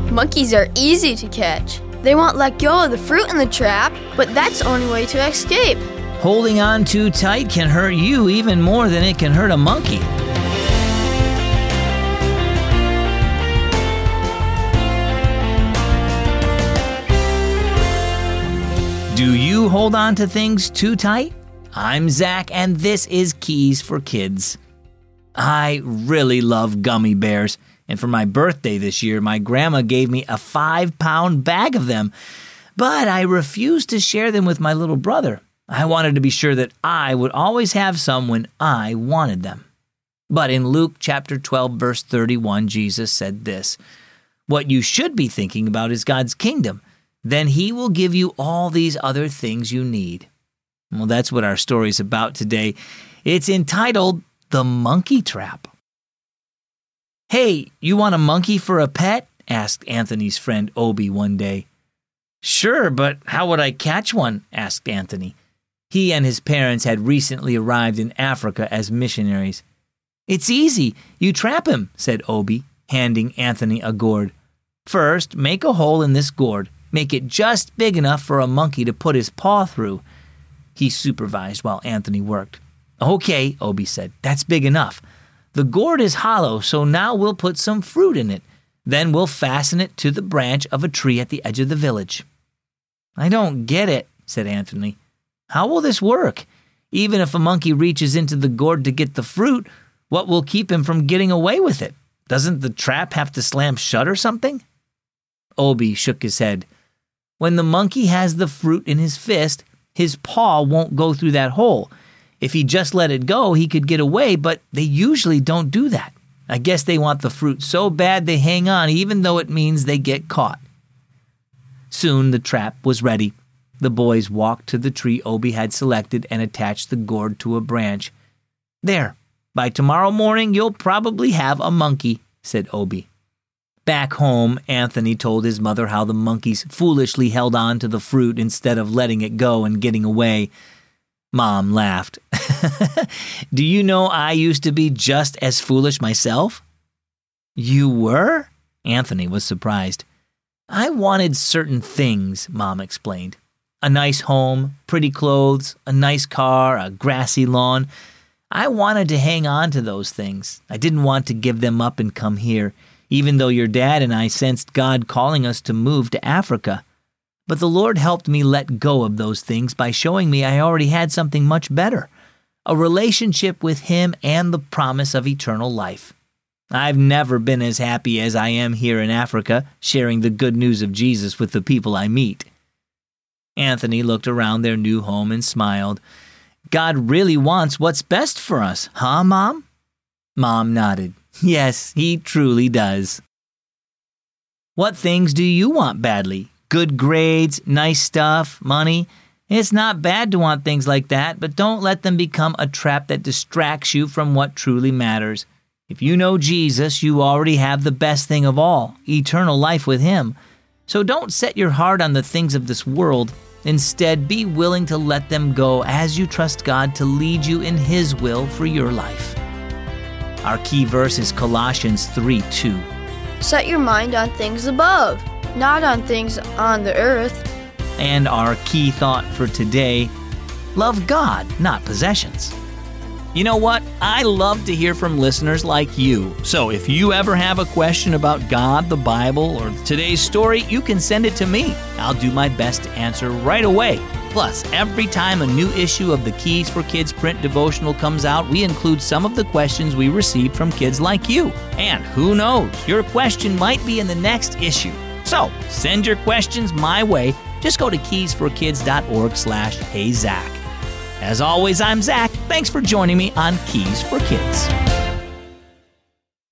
Monkeys are easy to catch. They won't let go of the fruit in the trap, but that's the only way to escape. Holding on too tight can hurt you even more than it can hurt a monkey. Do you hold on to things too tight? I'm Zach, and this is Keys for Kids. I really love gummy bears, and for my birthday this year, my grandma gave me a 5-pound bag of them, but I refused to share them with my little brother. I wanted to be sure that I would always have some when I wanted them. But in Luke chapter 12, verse 31, Jesus said this, "What you should be thinking about is God's kingdom. Then he will give you all these other things you need." Well, that's what our story's about today. It's entitled The Monkey Trap. "Hey, you want a monkey for a pet?" asked Anthony's friend Obi one day. "Sure, but how would I catch one?" asked Anthony. He and his parents had recently arrived in Africa as missionaries. "It's easy. You trap him," said Obi, handing Anthony a gourd. "First, make a hole in this gourd. Make it just big enough for a monkey to put his paw through." He supervised while Anthony worked. "Okay," Obi said, "that's big enough. The gourd is hollow, so now we'll put some fruit in it. Then we'll fasten it to the branch of a tree at the edge of the village." "I don't get it," said Anthony. "How will this work? Even if a monkey reaches into the gourd to get the fruit, what will keep him from getting away with it? Doesn't the trap have to slam shut or something?" Obi shook his head. "When the monkey has the fruit in his fist, his paw won't go through that hole. If he just let it go, he could get away, but they usually don't do that. I guess they want the fruit so bad they hang on even though it means they get caught." Soon the trap was ready. The boys walked to the tree Obi had selected and attached the gourd to a branch. "There, by tomorrow morning you'll probably have a monkey," said Obi. Back home, Anthony told his mother how the monkeys foolishly held on to the fruit instead of letting it go and getting away. Mom laughed. "Do you know I used to be just as foolish myself?" "You were?" Anthony was surprised. "I wanted certain things," Mom explained. "A nice home, pretty clothes, a nice car, a grassy lawn. I wanted to hang on to those things. I didn't want to give them up and come here, even though your dad and I sensed God calling us to move to Africa. But the Lord helped me let go of those things by showing me I already had something much better, a relationship with Him and the promise of eternal life. I've never been as happy as I am here in Africa, sharing the good news of Jesus with the people I meet." Anthony looked around their new home and smiled. "God really wants what's best for us, huh, Mom?" Mom nodded. "Yes, He truly does." What things do you want badly? Good grades, nice stuff, money? It's not bad to want things like that, but don't let them become a trap that distracts you from what truly matters. If you know Jesus, you already have the best thing of all, eternal life with Him. So don't set your heart on the things of this world. Instead, be willing to let them go as you trust God to lead you in His will for your life. Our key verse is Colossians 3:2. Set your mind on things above, not on things on the earth. And our key thought for today, love God, not possessions. You know what? I love to hear from listeners like you. So if you ever have a question about God, the Bible, or today's story, you can send it to me. I'll do my best to answer right away. Plus, every time a new issue of the Keys for Kids print devotional comes out, we include some of the questions we received from kids like you. And who knows, your question might be in the next issue. So, send your questions my way. Just go to keysforkids.org/HeyZach. As always, I'm Zach. Thanks for joining me on Keys for Kids.